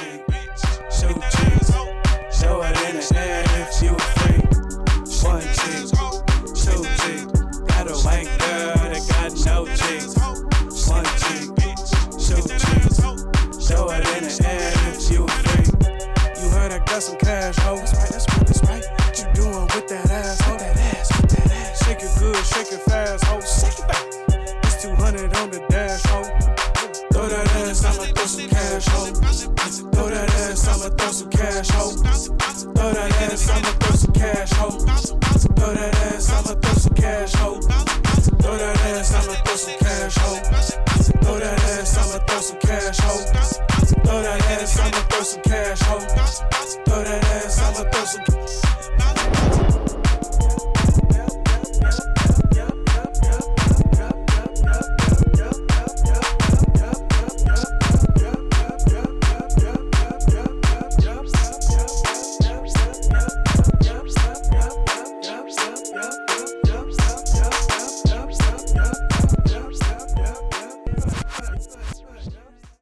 cheek, two cheeks. Show it in the air if you a freak. One cheek, two cheeks. Got a white girl that got no cheeks. One cheek, two cheeks. Show it in the air if you a freak. You heard I got some cash, ho. That's right. What you doing with that ass, ho? That ass. Shake it good, shake it fast, ho. Shake it back. It's 200 on the dash, ho. Throw that ass, I'ma throw some cash, ho. Throw that ass, I'ma throw some cash, ho. Throw that ass, I'ma throw some cash, ho. Throw that ass, I'ma throw some cash, ho. Throw that ass, I'ma throw some cash, ho. Throw that ass, I'ma throw some cash, ho. Throw that ass, I'ma throw some cash, ho. Throw that ass, I'ma throw some